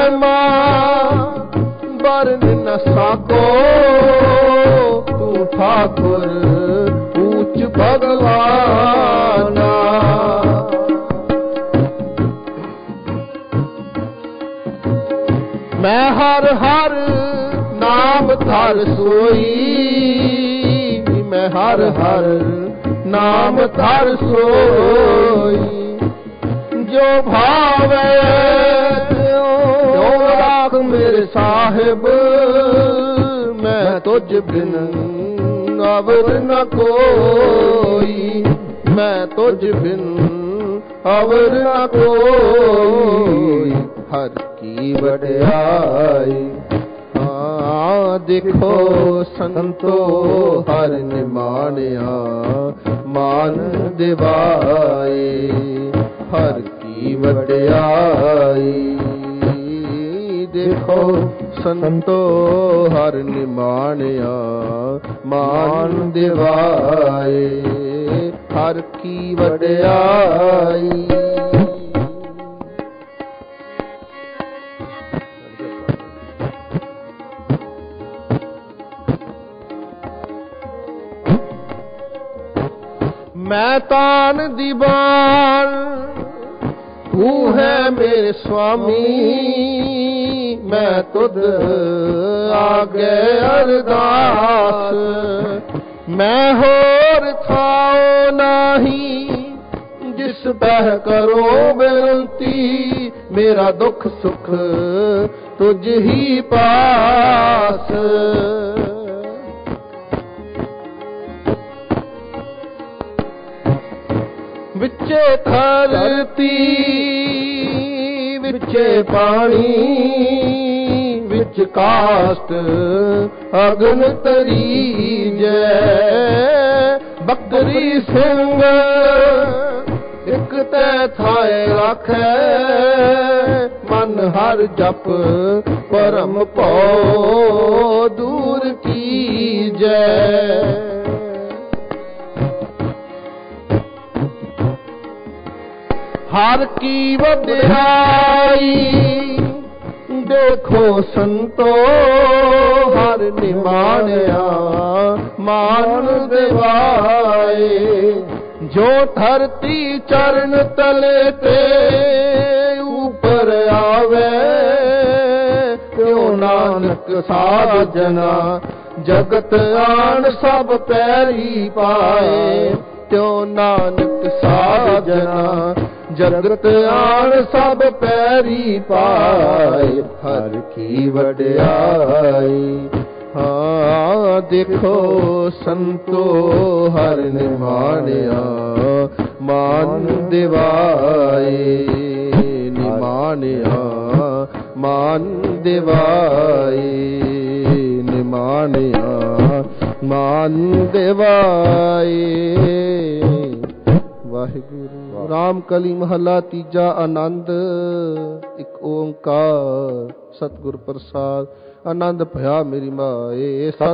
महिमा बरन न साको, तू ठाकुर ऊंच भगवाना। मैं हर हर नाम धर सोई, मैं हर हर नाम धर सोई। जो भावे जो राख मेरे साहिब, मैं तुझ बिन अवर न कोई, मैं तुझ बिन अवर न कोई। हर की वड्याई हाँ देखो संतो, हर निमानिया मान दिवाए। हर की वड्याई देखो संतो, हर निमानिया मान दिवाए। हर की वड्याई। मैं तान दीवान, तू है मेरे स्वामी। मैं तुझ आगे अरदास, मैं होर थाओ नाही, जिस बह करो बेनती। मेरा दुख सुख तुझ ही पास। विचे धरती विचे पानी, विच काष्ट अग्न तरीजै। बकरी सिंह एक तै थाए राखै, मन हर जप परम भौ दूर कीजै। हर की वड्याई देखो संतो, हर निमानिया मान दिवाए। जो धरती चरण तले ते ऊपर आवे, क्यों नानक साजना जगत आन सब पैरी पाए। त्यों नानक साजना जगत आन सब पैरी पाए। हर की वड्याई हाँ देखो संतो, हर निमानिया मान दिवाए। निमानिया मान दिवाए, निमानिया मान दिवाए। वाहिगुरु। राम कली महला तीजा आनंद। एक ओंकार सतगुर प्रसाद। आनंद भया मेरी माए।